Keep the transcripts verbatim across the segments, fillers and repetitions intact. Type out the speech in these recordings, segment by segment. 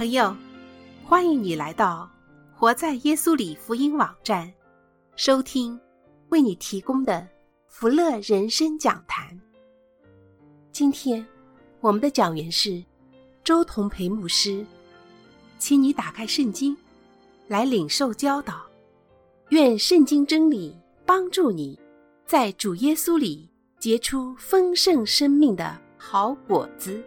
朋友，欢迎你来到活在耶稣里福音网站，收听为你提供的福乐人生讲坛。今天我们的讲员是周同培牧师，请你打开圣经来领受教导，愿圣经真理帮助你在主耶稣里结出丰盛生命的好果子。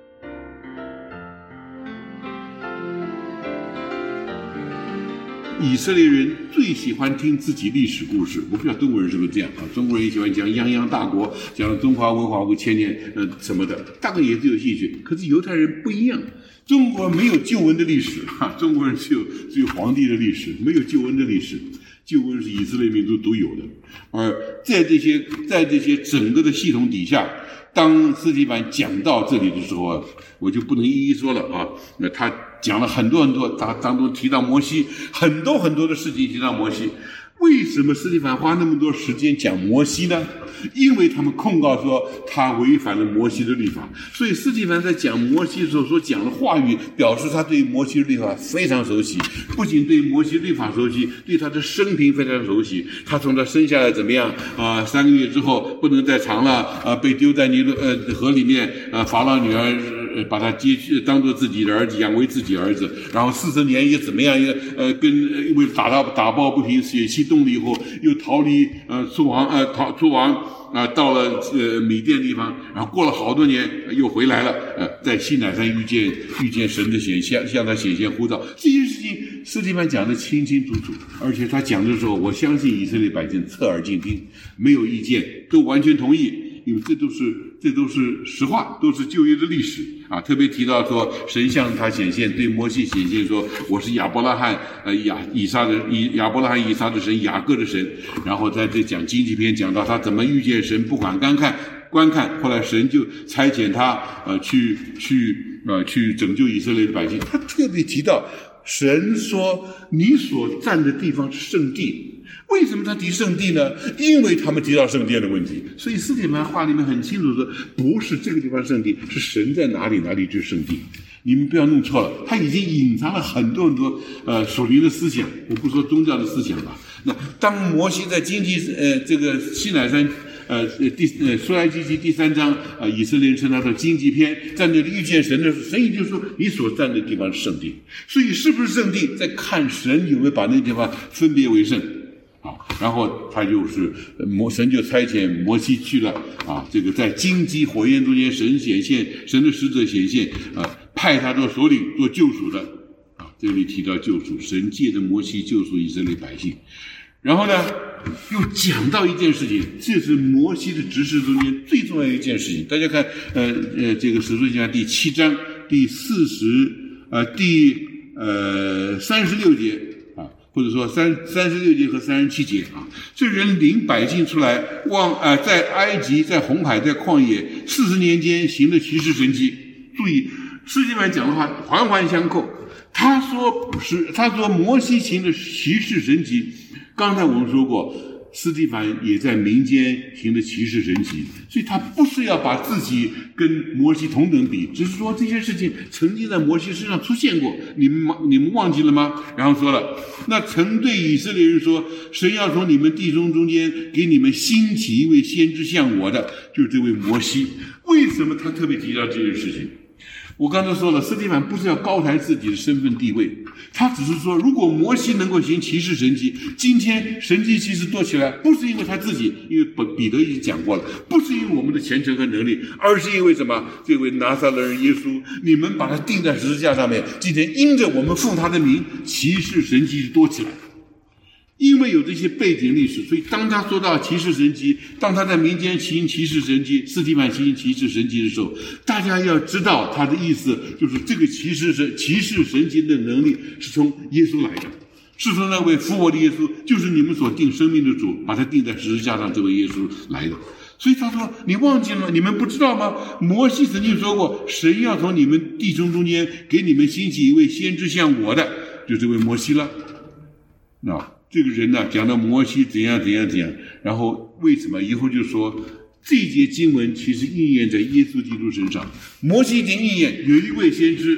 以色列人最喜欢听自己历史故事，我不知道中国人是不是这样啊？中国人也喜欢讲泱泱大国，讲中华文化五千年，呃，什么的，大概也是有兴趣。可是犹太人不一样，中国没有旧文的历史，哈，中国人只有只有皇帝的历史，没有旧文的历史。旧文是以色列民族独有的，而在这些在这些整个的系统底下，当司提反讲到这里的时候啊，我就不能一一说了啊。那他讲了很多很多，当当中提到摩西，很多很多的事情提到摩西。为什么司提反花那么多时间讲摩西呢？因为他们控告说他违反了摩西的律法，所以司提反在讲摩西的时候所讲的话语，表示他对摩西的律法非常熟悉，不仅对摩西律法熟悉，对他的生平非常熟悉。他从他生下来怎么样啊、呃？三个月之后不能再长了啊、呃，被丢在尼罗呃河里面啊、呃，法老女儿。呃，把他接去当做自己的儿子，养为自己儿子，然后四十年也怎么样？也呃，跟因为打到打抱不平，血气动了以后，又逃离呃出王呃逃出王啊、呃，到了呃米甸地方，然后过了好多年又回来了，呃，在西乃山遇见遇见神的显现，向他显现呼召，这些事情司提反讲得清清楚楚，而且他讲的时候，我相信以色列百姓侧耳静听，没有意见，都完全同意。因为这都是这都是实话，都是旧约的历史啊。特别提到说，神向他显现，对摩西显现说，我是亚伯拉罕呃亚以撒的以亚伯拉罕以撒的神，雅各的神。然后在这讲经济篇，讲到他怎么遇见神，不管观看观看，后来神就差遣他呃去去呃去拯救以色列的百姓。他特别提到，神说你所站的地方是圣地。为什么他提圣地呢？因为他们提到圣殿的问题，所以司提反话里面很清楚说，不是这个地方圣地，是神在哪里哪里就是圣地。你们不要弄错了，他已经隐藏了很多很多呃属灵的思想，我不说宗教的思想吧。那当摩西在经济呃这个西乃山呃第呃出埃及记第三章呃以色列人称他的经济篇，在那里遇见神的时候，神也就说你所站的地方是圣地，所以是不是圣地，在看神有没有把那地方分别为圣。啊，然后他就是摩神就差遣摩西去了啊，这个在荆棘火焰中间，神显现，神的使者显现啊，派他做首领，做救赎的啊。这里提到救赎，神借着摩西救赎以色列百姓。然后呢，又讲到一件事情，这是摩西的执事中间最重要的一件事情。大家看，呃呃，这个使徒行传第七章第四十呃第呃三十六节。或者说三三十六节和三十七节啊，这人领百姓出来，往呃在埃及、在红海、在旷野四十年间行了奇事神迹。注意，司提反讲的话环环相扣。他说是他说摩西行的奇事神迹，刚才我们说过，司提反也在民间行的奇事神迹，所以他不是要把自己跟摩西同等比，只是说这些事情曾经在摩西身上出现过，你们你们忘记了吗？然后说了，那曾对以色列人说，神要从你们弟兄中间给你们兴起一位先知像我的，就是这位摩西。为什么他特别提到这件事情？我刚才说了，司提反不是要高抬自己的身份地位，他只是说，如果摩西能够行奇事神迹，今天神迹其实多起来，不是因为他自己，因为彼得已经讲过了，不是因为我们的虔诚和能力，而是因为什么？这位拿撒勒人耶稣，你们把他钉在十字架上面，今天因着我们奉他的名，奇事神迹多起来。因为有这些背景历史，所以当他说到奇事神迹，当他在民间行奇事神迹，司提反行奇事神迹的时候，大家要知道他的意思，就是这个奇事神奇事神迹的能力是从耶稣来的，是从那位复活的耶稣，就是你们所定生命的主，把他钉在十字架上这位耶稣来的。所以他说，你忘记了吗？你们不知道吗？摩西曾经说过，神要从你们弟兄中间给你们兴起一位先知像我的，就这位摩西了。那这个人呢，讲到摩西怎样怎样怎样，然后为什么以后就说这一节经文其实应验在耶稣基督身上。摩西已经应验，有一位先知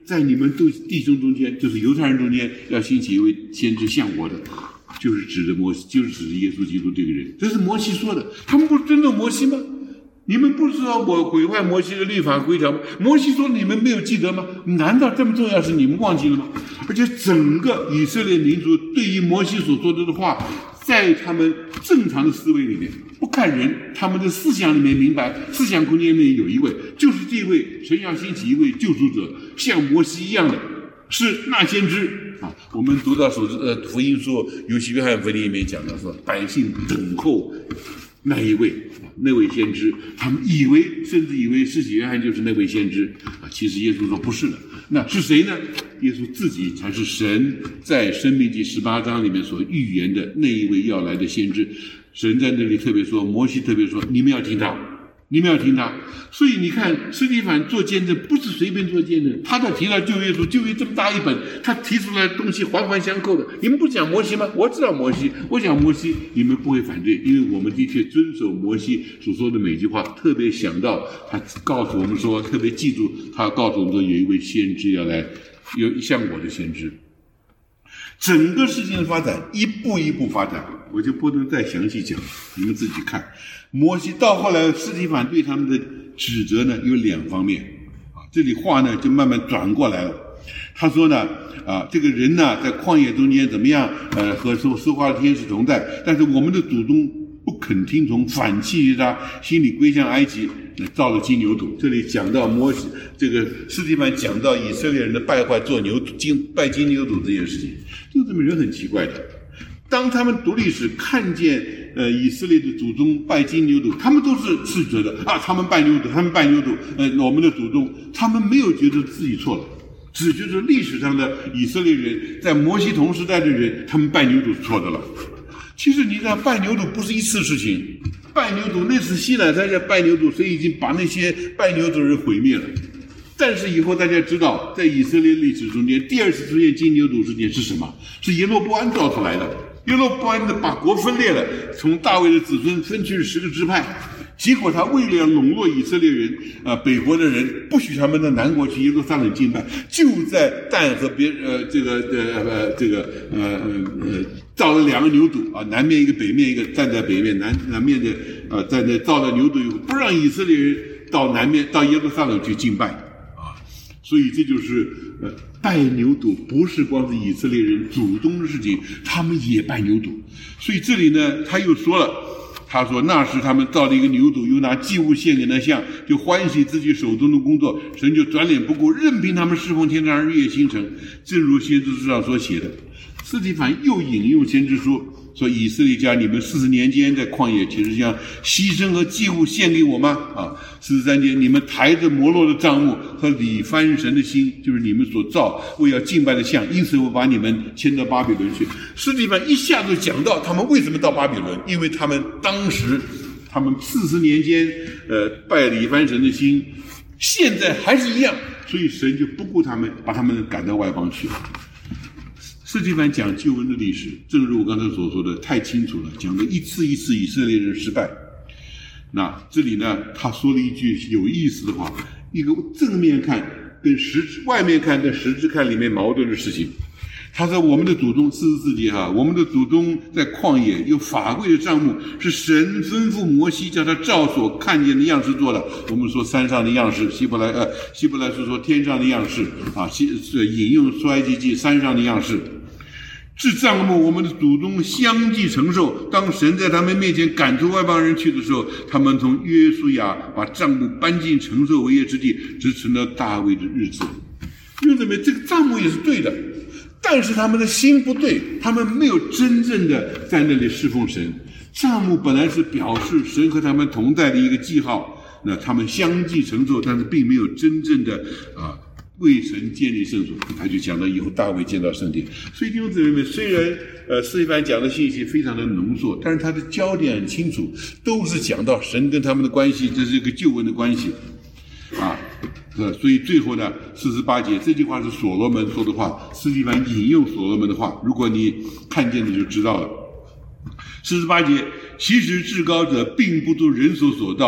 在你们弟兄中间，就是犹太人中间，要兴起一位先知像我的，就是指着摩西，就是指着耶稣基督这个人。这是摩西说的，他们不尊重摩西吗？你们不知道我毁坏摩西的律法规条吗？摩西说你们没有记得吗？难道这么重要是你们忘记了吗？而且整个以色列民族对于摩西所说的话，在他们正常的思维里面，不看人，他们的思想里面明白，思想空间里面有一位，就是这位神要兴起一位救赎者，像摩西一样的，是那先知啊。我们读到所呃福音书，尤其约翰福音里面讲到说，百姓等候那一位那位先知，他们以为甚至以为施洗约翰就是那位先知啊，其实耶稣说不是的，那是谁呢？耶稣自己才是神在申命记十八章里面所预言的那一位要来的先知。神在那里特别说，摩西特别说，你们要听他，你们要听他。所以你看，司提反做见证不是随便做见证，他在提到旧约书，旧约这么大一本，他提出来的东西环环相扣的。你们不讲摩西吗？我知道摩西，我讲摩西，你们不会反对，因为我们的确遵守摩西所说的每句话。特别想到他告诉我们说，特别记住他告诉我们说，有一位先知要来，有像我的先知。整个事情的发展一步一步发展，我就不能再详细讲，你们自己看。摩西到后来，司提反对他们的指责呢有两方面啊，这里话呢就慢慢转过来了。他说呢啊，这个人呢在旷野中间怎么样？呃，和说说话的天使同在，但是我们的祖宗不肯听从，反弃他，心里归向埃及，造了金牛犊。这里讲到摩西，这个司提反讲到以色列人的败坏，做牛金拜金牛犊这件事情，就这么人很奇怪的。当他们读历史看见呃以色列的祖宗拜金牛犊，他们都是斥责的啊，他们拜牛犊，他们拜牛犊，呃，我们的祖宗，他们没有觉得自己错了，只觉得历史上的以色列人，在摩西同时代的人，他们拜牛犊是错的了。其实你知道，拜牛犊不是一次事情，拜牛犊那次西乃山在拜牛犊，所以已经把那些拜牛犊的人毁灭了。但是以后大家知道，在以色列历史中间，第二次出现金牛犊事件是什么？是耶罗波安造出来的。耶罗波安的把国分裂了，从大卫的子孙分去了十个支派。结果他为了要笼络以色列人啊、呃，北国的人，不许他们到南国去耶路撒冷敬拜，就在但和别呃这个呃呃这个呃呃造了两个牛犊啊，南面一个，北面一个，站在北面，南南面的呃在那造了牛犊以后，不让以色列人到南面到耶路撒冷去敬拜啊，所以这就是呃拜牛犊不是光是以色列人祖宗的事情，他们也拜牛犊。所以这里呢，他又说了。他说那时他们造了一个牛犊，又拿祭物献给那像，就欢喜自己手中的工作，神就转脸不顾，任凭他们侍奉天上日月星辰，正如先知书上所写的。司提反又引用先知书说，以色列家，你们四十年间在旷野岂是将牺牲和祭物献给我吗？啊，四十三节，你们抬着摩洛的帐幕和理番神的心，就是你们所造为要敬拜的像，因此我把你们迁到巴比伦去。司提反一下子讲到他们为什么到巴比伦，因为他们当时他们四十年间呃拜理番神的心，现在还是一样，所以神就不顾他们，把他们赶到外邦去了。司提反讲旧恩的历史，正如我刚才所说的，太清楚了，讲了一次一次以色列人失败。那这里呢，他说了一句有意思的话，一个正面看跟实质，外面看跟实质看里面矛盾的事情。他说我们的祖宗四十四节哈，我们的祖宗在旷野有法柜的帐幕，是神吩咐摩西叫他照所看见的样式做的。我们说山上的样式，希伯来呃希伯来是说天上的样式啊，引用出埃及记山上的样式。这帐幕我们的祖宗相继承受，当神在他们面前赶出外邦人去的时候，他们从约书亚把帐幕搬进承受为业之地，直存到大卫的日子。因为怎么这个帐幕也是对的，但是他们的心不对，他们没有真正的在那里侍奉神。帐幕本来是表示神和他们同在的一个记号，那他们相继承受，但是并没有真正的啊为神建立圣所。他就讲到以后大卫建造圣殿。所以弟兄姊妹们，虽然呃司提反讲的信息非常的浓缩，但是他的焦点很清楚，都是讲到神跟他们的关系，这是一个救恩的关系啊。所以最后呢，四十八节这句话是所罗门说的话，司提反引用所罗门的话，如果你看见了就知道了。四十八节，其实至高者并不都人所所造的，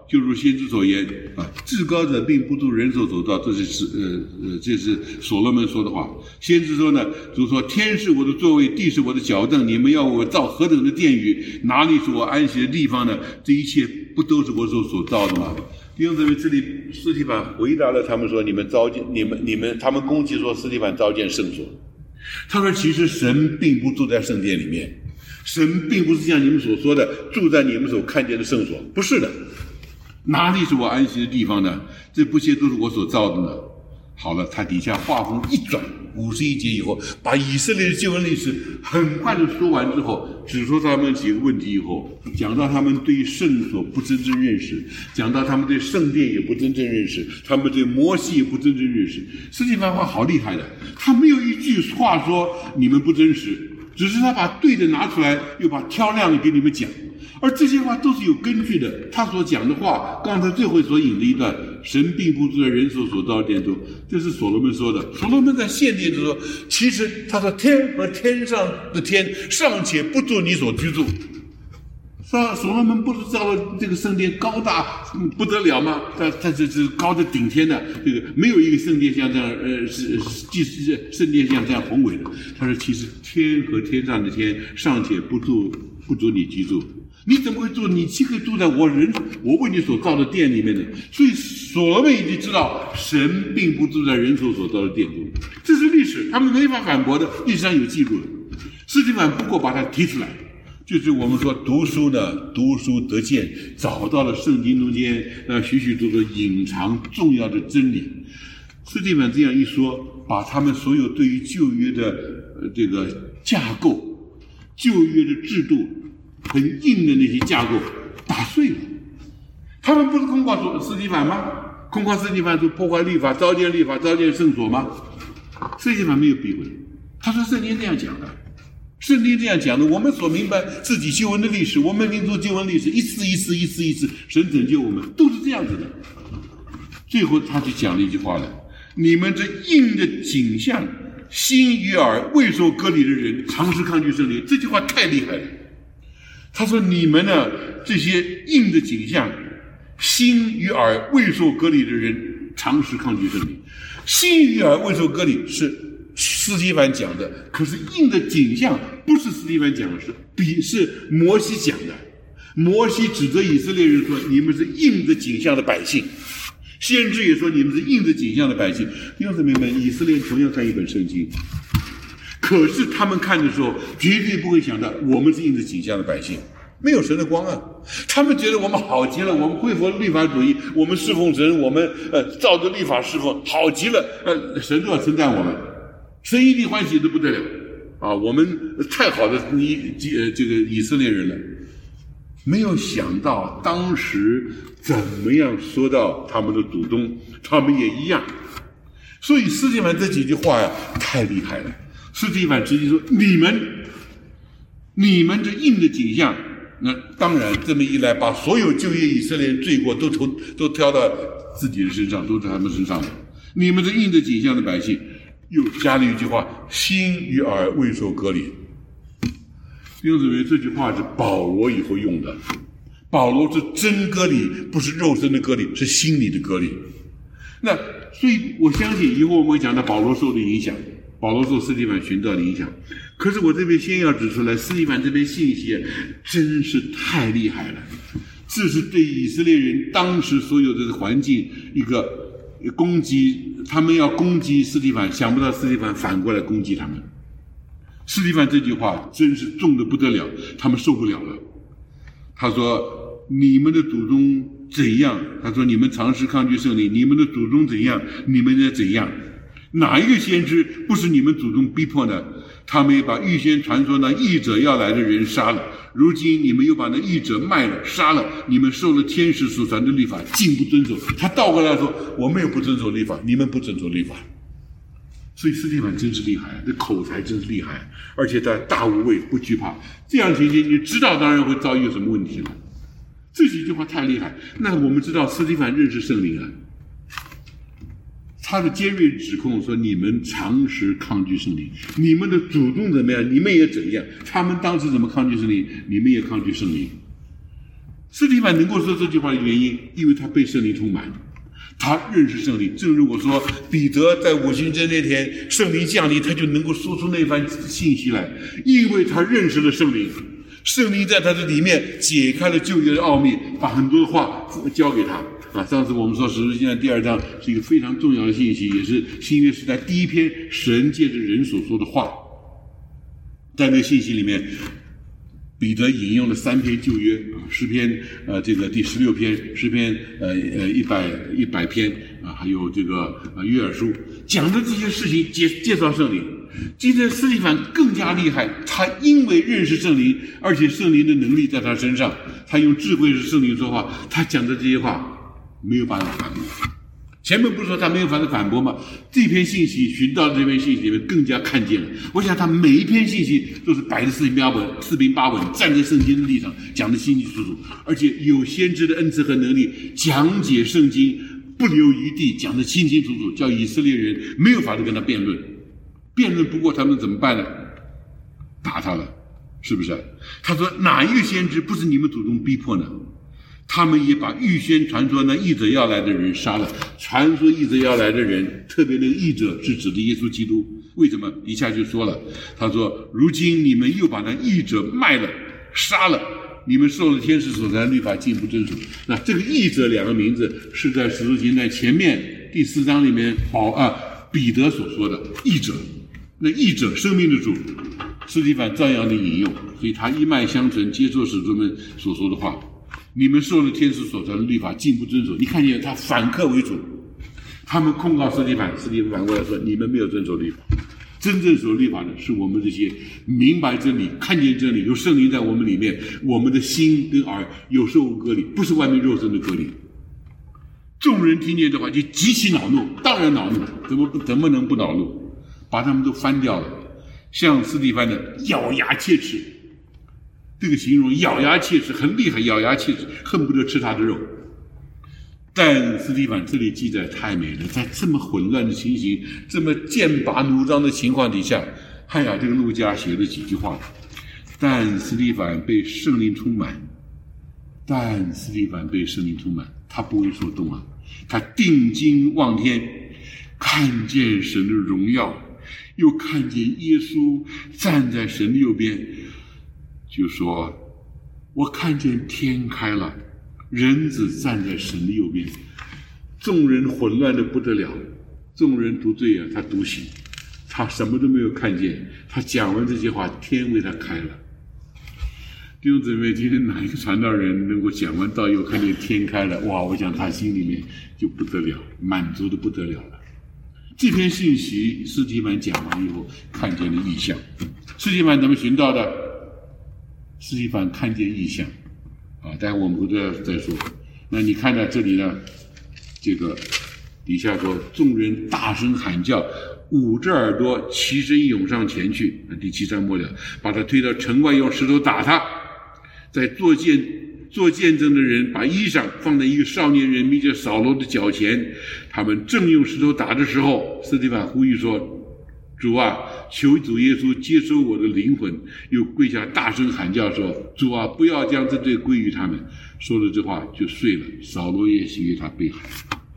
就如先知所言啊，至高者并不度人手所造，这是呃呃，这是所罗门说的话。先知说呢，主说天是我的座位，地是我的脚凳，你们要我造何等的殿宇，哪里是我安息的地方呢？这一切不都是我手所造的吗？弟兄姊妹，这里司提反回答了他们说，你们召见你们你们他们攻击说司提反召见圣所。他说其实神并不住在圣殿里面，神并不是像你们所说的住在你们所看见的圣所，不是的。哪里是我安息的地方呢？这不些都是我所造的呢。好了，他底下话锋一转，五十一节以后，把以色列的救恩历史很快的说完之后，只说他们几个问题以后，讲到他们对圣所不真正认识，讲到他们对圣殿也不真正认识，他们对摩西也不真正认识。司提反话好厉害的，他没有一句话说你们不真实，只是他把对的拿出来，又把挑亮的给你们讲。而这些话都是有根据的，他所讲的话，刚才最后所引的一段，神并不住在人手所造的殿中，这是所罗门说的。所罗门在献殿的时候，其实他说天和天上的天尚且不住你所居住。所所罗门不是造了这个圣殿高大不得了吗？他他这是高的顶天的，这个没有一个圣殿像这样，呃，是祭祀圣殿像这样宏伟的。他说其实天和天上的天尚且不住不足你居住。你怎么会住？你岂可以住在我人我为你所造的殿里面呢？所以所罗门已经知道，神并不住在人手所造的殿中，这是历史，他们没法反驳的，历史上有记录的。司提反不过把它提出来，就是我们说读书呢，读书得见，找到了圣经中间那许许多多隐藏重要的真理。司提反这样一说，把他们所有对于旧约的、呃、这个架构、旧约的制度。很硬的那些架构打碎了，他们不是控告司提反吗？控告司提反说破坏律法、召见律法、召见圣所吗？司提反没有避讳，他说圣经这样讲的，圣经这样讲的，我们所明白自己救恩的历史，我们民族救恩历史，一次一次一次一次，神拯救我们，都是这样子的。最后他就讲了一句话了：你们这硬的景象，心与耳未受割礼的人，常时抗拒圣灵。这句话太厉害了。他说你们呢，这些硬的景象，心与耳未受割礼的人，常时抗拒圣灵。心与耳未受割礼是司提反讲的，可是硬的景象不是司提反讲的，是比是摩西讲的。摩西指责以色列人说，你们是硬的景象的百姓。先知也说你们是硬的景象的百姓。弟兄姊妹们，以色列同样看一本圣经，可是他们看的时候绝对不会想到我们是硬的景象的百姓，没有神的光啊。他们觉得我们好极了，我们恢复律法主义，我们侍奉神，我们呃照着律法侍奉，好极了，呃神都要称赞我们，神一定欢喜的不得了啊！我们太好的以呃这个以色列人了。没有想到当时怎么样说到他们的祖宗，他们也一样。所以司提反这几句话呀，太厉害了。司提反直接说：“你们，你们这硬的景象，那当然这么一来，把所有旧约以色列人罪过都投都挑到自己的身上，都在他们身上了。你们这硬的景象的百姓，又加了一句话：心与耳未受割礼。”弟兄姊妹，这句话是保罗以后用的。保罗是真割礼，不是肉身的割礼，是心理的割礼。那所以我相信以后我们会讲到保罗受的影响，保罗受司提反寻道的影响。可是我这边先要指出来，司提反这边信息真是太厉害了，这是对以色列人当时所有的环境一个攻击，他们要攻击司提反，想不到司提反反过来攻击他们。司提反这句话真是重得不得了，他们受不了了。他说你们的祖宗怎样，他说你们常时抗拒圣灵，你们的祖宗怎样，你们也怎样。哪一个先知不是你们祖宗逼迫的？他们也把预先传说那义者要来的人杀了，如今你们又把那义者卖了杀了，你们受了天使所传的律法，竟不遵守。他倒过来说，我们也不遵守律法，你们不遵守律法。所以司提反真是厉害，这口才真是厉害，而且他大无畏不惧怕。这样情形你知道当然会遭遇有什么问题了。这几句话太厉害。那我们知道司提反认识圣灵啊，他的尖锐指控说你们常时抗拒圣灵，你们的祖宗怎么样，你们也怎样。他们当时怎么抗拒圣灵，你们也抗拒圣灵。 司提反能够说这句话的原因，因为他被圣灵充满，他认识圣灵。正如我说，彼得在五旬节那天圣灵降临，他就能够说出那番信息来，因为他认识了圣灵。圣灵在他的里面解开了旧约的奥秘，把很多的话交给他啊。上次我们说使徒行传第二章是一个非常重要的信息，也是新约时代第一篇神借着人所说的话。在那个信息里面，彼得引用了三篇旧约啊，诗篇呃这个第十六篇，诗篇呃呃一百一百篇啊，还有这个呃约珥书，讲的这些事情介介绍圣灵。今天司提反更加厉害，他因为认识圣灵，而且圣灵的能力在他身上，他用智慧是圣灵说话，他讲的这些话没有办法反驳。前面不是说他没有办法反驳吗？这篇信息寻到这篇信息里面更加看见了。我想他每一篇信息都是摆的四平八稳，四平八稳，站在圣经的立场讲的清清楚楚，而且有先知的恩赐和能力，讲解圣经不留余地，讲得清清楚楚，叫以色列人没有法子跟他辩论。辩论不过他们怎么办呢？打他了，是不是？他说哪一个先知不是你们祖宗逼迫呢？他们也把预先传说那译者要来的人杀了。传说译者要来的人，特别那个译者是指的耶稣基督。为什么？一下就说了，他说如今你们又把那译者卖了杀了，你们受了天使所传的律法竟不遵守。那这个译者两个名字是在使徒行传前面第四章里面保啊彼得所说的译者。那译者生命的主，司提反照样的引用，所以他一脉相承，接受使徒们所说的话。你们受了天使所传的律法，竟不遵守。你看见他反客为主，他们控告司提反，司提反反过来说你们没有遵守律法。真正守律法的是我们这些明白真理、看见真理、有圣灵在我们里面，我们的心跟耳有受隔离，不是外面肉身的隔离。众人听见这话就极其恼怒，当然恼怒，怎么怎么能不恼怒？把他们都翻掉了，像司提反的咬牙切齿，这个形容咬牙切齿很厉害，咬牙切齿恨不得吃他的肉。但司提反这里记载太美了，在这么混乱的情形，这么剑拔弩张的情况底下，哎呀，这个路加写了几句话。但司提反被圣灵充满，但司提反被圣灵充满，他不为所动啊，他定睛望天，看见神的荣耀，又看见耶稣站在神的右边，就说我看见天开了，人子站在神的右边。众人混乱的不得了，众人读罪啊，他读醒，他什么都没有看见。他讲完这些话，天为他开了。弟兄姊妹，今天哪一个传道人能够讲完道又看见天开了？哇，我想他心里面就不得了，满足的不得了了。这篇信息司提反讲完以后，看见了异象。司提反怎么寻到的？司提反看见异象啊，待会我们回头再说。那你看到这里呢，这个底下说众人大声喊叫，捂着耳朵齐声涌上前去，第七章末了，把他推到城外，用石头打他。在做见做见证的人把衣裳放在一个少年人名叫扫罗的脚前，他们正用石头打的时候，司提反呼吁说，主啊，求主耶稣接收我的灵魂，又跪下大声喊叫说，主啊，不要将这罪归于他们。说了这话就睡了，扫罗也喜悦他被害。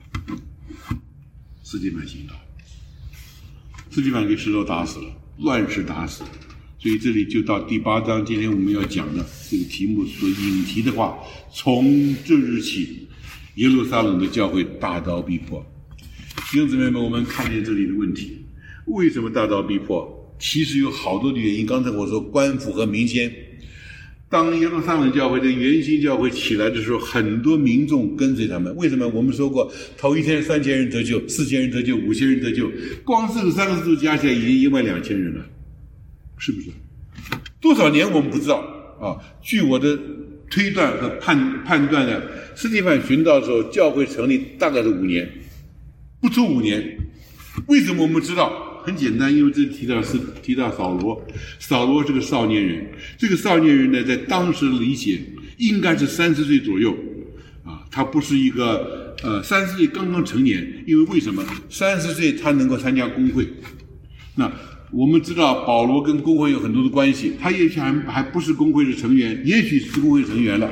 司提反行道，司提反给石头打死了，乱石打死了。所以这里就到第八章，今天我们要讲的这个题目所引题的话，从这日起，耶路撒冷的教会大遭逼迫。弟兄姊妹们，我们看见这里的问题，为什么大遭逼迫？其实有好多的原因。刚才我说官府和民间，当耶路撒冷教会的原新教会起来的时候，很多民众跟随他们。为什么？我们说过，头一天三千人得救，四千人得救，五千人得救，光这个三个字加起来已经一万两千人了，是不是？多少年我们不知道啊。据我的推断和判判断呢，司提反寻道的时候，教会成立大概是五年，不出五年。为什么我们知道？很简单，因为这里提到是提到扫罗，扫罗是个少年人，这个少年人呢，在当时的理解应该是三十岁左右啊，他不是一个呃三十岁刚刚成年，因为为什么？三十岁他能够参加公会，那我们知道保罗跟公会有很多的关系，他也许还还不是公会的成员，也许是公会成员了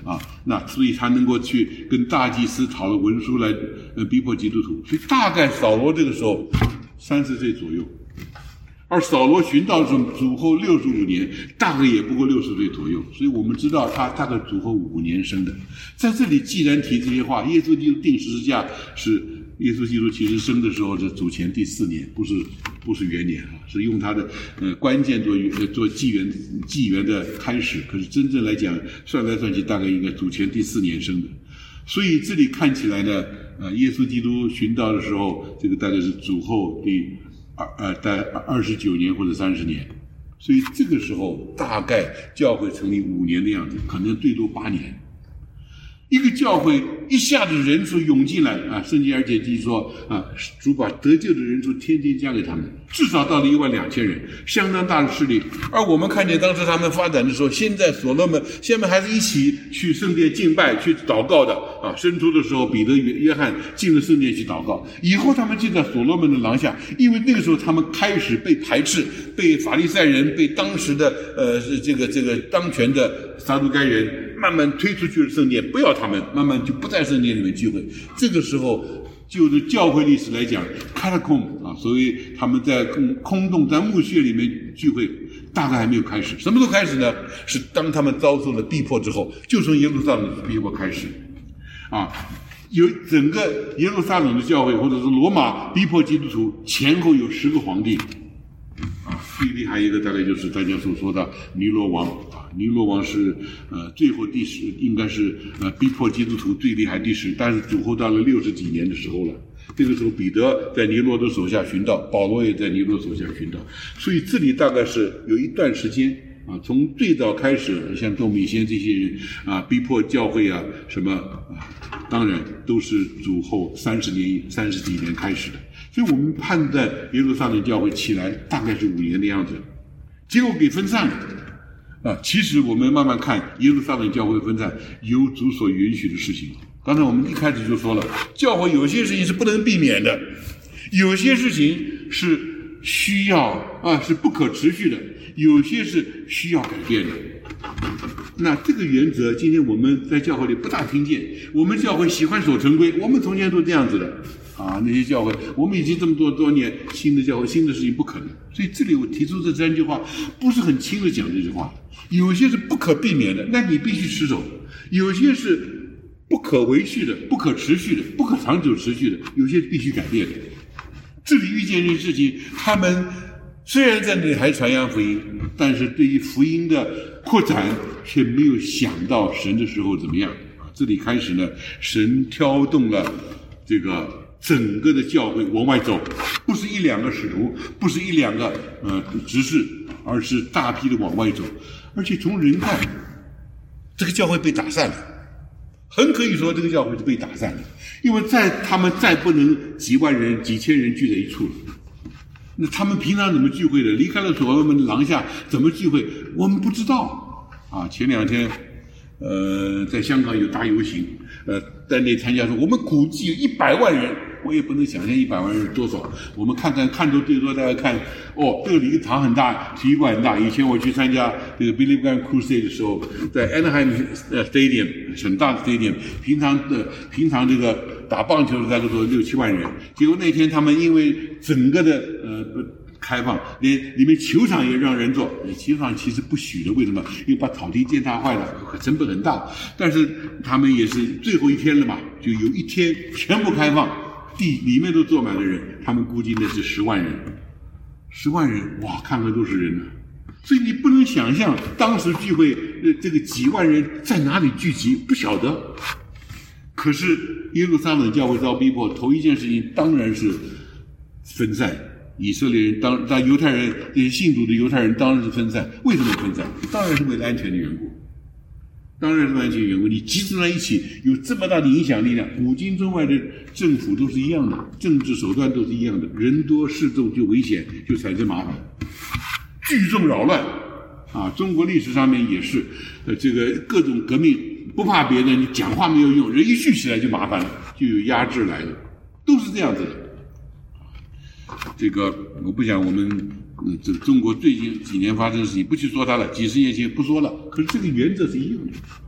啊，那所以他能够去跟大祭司讨论文书来呃逼迫基督徒。所以大概扫罗这个时候三十岁左右，而扫罗殉道是主后六十五年，大概也不过六十岁左右，所以我们知道他大概主后五年生的。在这里既然提这些话，耶稣基督定十字架是耶稣基督其实生的时候是主前第四年，不是不是元年啊，是用他的呃关键做做纪元纪元的开始。可是真正来讲，算来算去大概应该主前第四年生的。所以这里看起来呢，呃，耶稣基督殉道的时候，这个大概是主后第二呃大概二十九年或者三十年。所以这个时候大概教会成立五年的样子，可能最多八年。一个教会一下子人数涌进来啊，圣经而且记说啊，主把得救的人数天天加给他们，至少到了一万两千人，相当大的势力。而我们看见当时他们发展的时候，现在所罗门下面还是一起去圣殿敬拜、去祷告的啊。生出的时候，彼得、约翰进了圣殿去祷告，以后他们进到所罗门的廊下，因为那个时候他们开始被排斥，被法利赛人、被当时的呃这个这个当权的撒都该人。慢慢推出去了圣殿，不要他们，慢慢就不在圣殿里面聚会。这个时候，就是教会历史来讲 ，catacomb 啊，所谓他们在空洞在墓穴里面聚会，大概还没有开始。什么时候开始呢？是当他们遭受了逼迫之后，就从耶路撒冷的逼迫开始，啊，有整个耶路撒冷的教会或者是罗马逼迫基督徒，前后有十个皇帝。啊，最厉害一个大概就是大家所说的尼罗王啊，尼罗王是呃最后第十，应该是呃逼迫基督徒最厉害第十，但是主后到了六十几年的时候了。这个时候彼得在尼罗的手下殉道，保罗也在尼罗手下殉道，所以这里大概是有一段时间啊，从最早开始，像窦米先这些人啊，逼迫教会啊什么啊，当然都是主后三十年、三十几年开始的。所以我们判断耶路撒冷教会起来大概是五年的样子，结果给分散了啊。其实我们慢慢看耶路撒冷教会分散，有主所允许的事情。刚才我们一开始就说了，教会有些事情是不能避免的，有些事情是需要啊是不可持续的，有些是需要改变的。那这个原则今天我们在教会里不大听见，我们教会喜欢守成规，我们从前都这样子的啊，那些教会我们已经这么多多年，新的教会新的事情不可能。所以这里我提出这三句话不是很轻的讲这句话，有些是不可避免的，那你必须持守，有些是不可维续的，不可持续的，不可长久持续的，有些必须改变的。这里遇见这些事情，他们虽然在那里还传扬福音，但是对于福音的扩展却没有想到神的时候怎么样啊？这里开始呢，神挑动了这个整个的教会往外走，不是一两个使徒，不是一两个呃执事，而是大批的往外走。而且从人看，这个教会被打散了，很可以说这个教会是被打散了，因为在他们再不能几万人、几千人聚在一处了。那他们平常怎么聚会的？离开了所罗门的廊下怎么聚会？我们不知道啊。前两天，呃，在香港有大游行，呃，在那参加说，我们估计有一百万人，我也不能想象一百万人是多少。我们看看看都最多大家看，哦，这里一个堂很大，体育馆很大。以前我去参加这个 Billy Graham Crusade 的时候，在 Anaheim Stadium 很大的 Stadium， 平常的平常这个。打棒球的大概都六七万人，结果那天他们因为整个的呃开放，连里面球场也让人坐，球场其实不许的，为什么？因为把草地践踏坏了，成本很大。但是他们也是最后一天了嘛，就有一天全部开放，地里面都坐满了人，他们估计那是十万人，十万人，哇，看看都是人了。所以你不能想象当时聚会呃这个几万人在哪里聚集，不晓得。可是耶路撒冷教会遭逼迫，头一件事情当然是分散。以色列人当当犹太人这些信主的犹太人当然是分散。为什么分散？当然是为了安全的缘故。当然是为了安全的缘故。你集中在一起，有这么大的影响力量，古今中外的政府都是一样的，政治手段都是一样的。人多势众就危险，就产生麻烦，聚众扰乱啊！中国历史上面也是，呃，这个各种革命。不怕别的，你讲话没有用，人一聚起来就麻烦了，就有压制来了，都是这样子的。这个我不讲我们嗯，这个中国最近几年发生的事情，不去说它了，几十年前不说了。可是这个原则是一样的，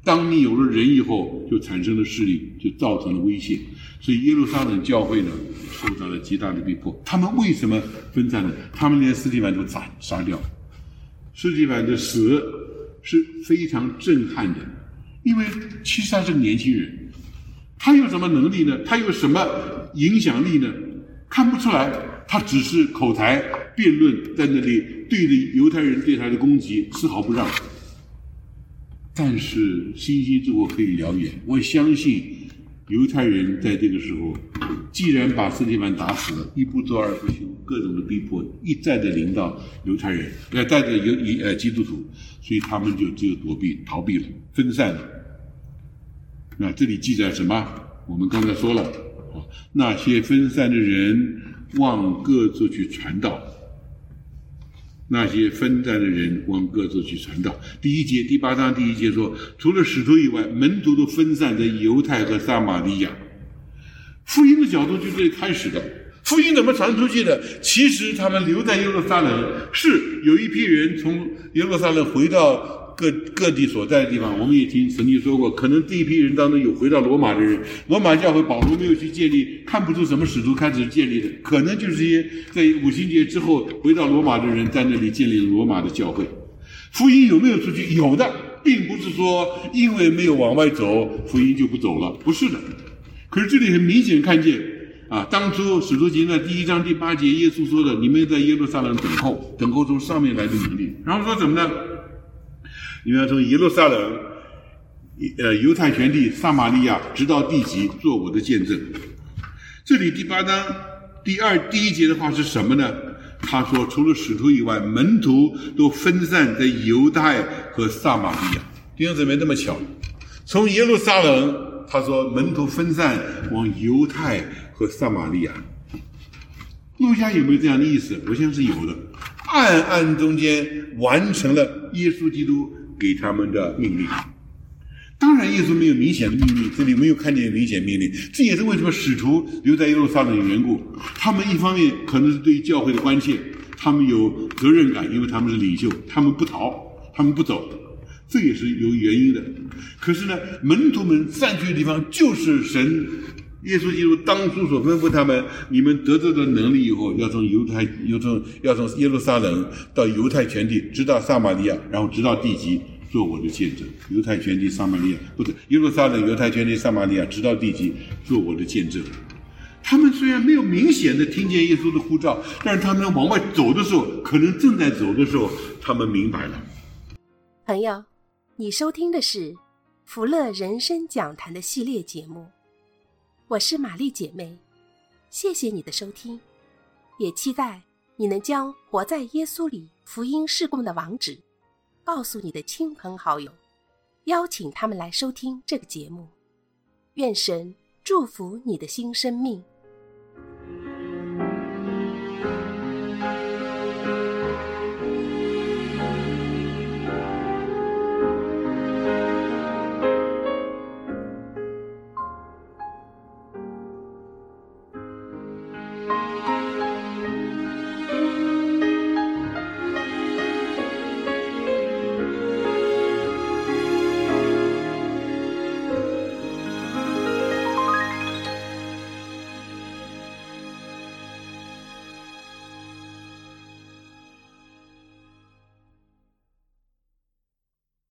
当你有了人以后，就产生了势力，就造成了威胁。所以耶路撒冷教会呢，受到了极大的逼迫。他们为什么分散呢？他们连司提反都斩杀掉。司提反的死是非常震撼的，因为其实他是个年轻人，他有什么能力呢？他有什么影响力呢？看不出来，他只是口才辩论，在那里对着犹太人对他的攻击丝毫不让。但是星星之火可以燎原，我相信犹太人在这个时候，既然把司提反打死了，一不做二不休，各种的逼迫一再的临到犹太人，呃，带着犹呃基督徒，所以他们就只有躲避、逃避了，分散了。那这里记载什么？我们刚才说了，那些分散的人往各处去传道。那些分散的人往各处去传道。第一节，第八章第一节说，除了使徒以外，门徒都分散在犹太和撒玛利亚。福音的角度就这里开始的。福音怎么传出去的？其实他们留在耶路撒冷，是有一批人从耶路撒冷回到各各地所在的地方。我们也听曾经说过，可能这一批人当中有回到罗马的人，罗马教会保罗没有去建立，看不出什么使徒开始建立的，可能就是这些在五旬节之后回到罗马的人在那里建立了罗马的教会。福音有没有出去？有的，并不是说因为没有往外走，福音就不走了，不是的。可是这里很明显看见啊，当初使徒行传第一章第八节耶稣说的，你们在耶路撒冷等候，等候从上面来的能力。然后说什么呢？你们要从耶路撒冷、呃犹太全地、撒玛利亚直到地极，做我的见证。这里第八章第二第一节的话是什么呢？他说，除了使徒以外，门徒都分散在犹太和撒玛利亚。弟兄姊妹，那么巧，从耶路撒冷，他说门徒分散往犹太和撒玛利亚。路加有没有这样的意思？我相信是有的。暗暗中间完成了耶稣基督给他们的命令。当然耶稣没有明显的命令，这里没有看见明显命令，这也是为什么使徒留在耶路撒冷的缘故。他们一方面可能是对于教会的关切，他们有责任感，因为他们是领袖，他们不逃，他们不走，这也是有原因的。可是呢，门徒们散去的地方就是神耶稣基督当初所吩咐他们，你们得到的能力以后，要从犹太要从要从耶路撒冷到犹太全地，直到撒玛利亚，然后直到地极，做我的见证。犹太全地撒玛利亚，不是耶路撒冷犹太全地撒玛利亚，直到地极，做我的见证。他们虽然没有明显的听见耶稣的呼召，但是他们往外走的时候，可能正在走的时候，他们明白了。 朋友，你收听的是福乐人生讲坛的系列节目，我是玛丽姐妹，谢谢你的收听，也期待你能将活在耶稣里福音事工的网址告诉你的亲朋好友，邀请他们来收听这个节目。愿神祝福你的新生命。